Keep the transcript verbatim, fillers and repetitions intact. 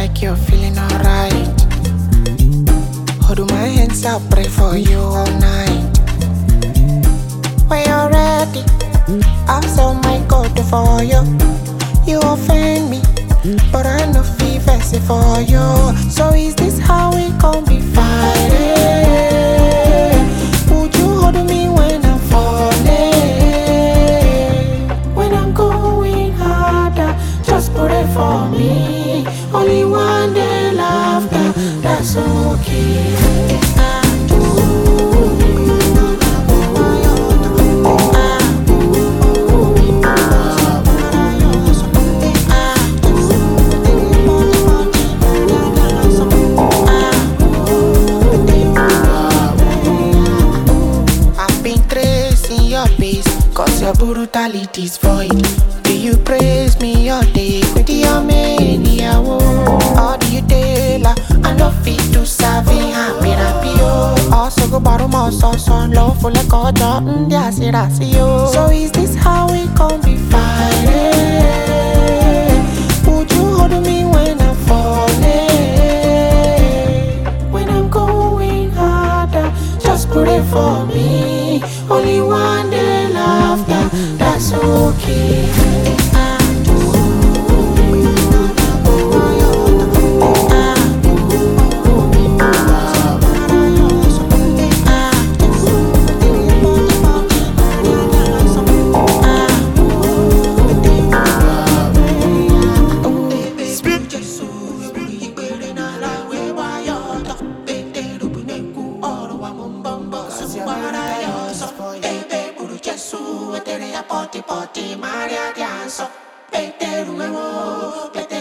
like you're feeling alright. Hold my hands, I'll pray for you all night. When you're ready, I'll sell my God for you. You offend me, but I know fever for you. So is this how we gon' be fighting? Would you hold me when I'm falling? When I'm going harder, just put it for me. Only one day laughter, that's okay. Cause your brutality's void. Do you praise me all day with your mania? Or do you tell her I no fit to serve happy happy yo? Also go borrow more sauce on love for like a jar. So is this how we gon' be fighting? Would you hold me when I'm falling? When I'm going harder, just put it for me. Only one day laughter, that's okay. Poti poti Maria Dianso, Peter Nuevo,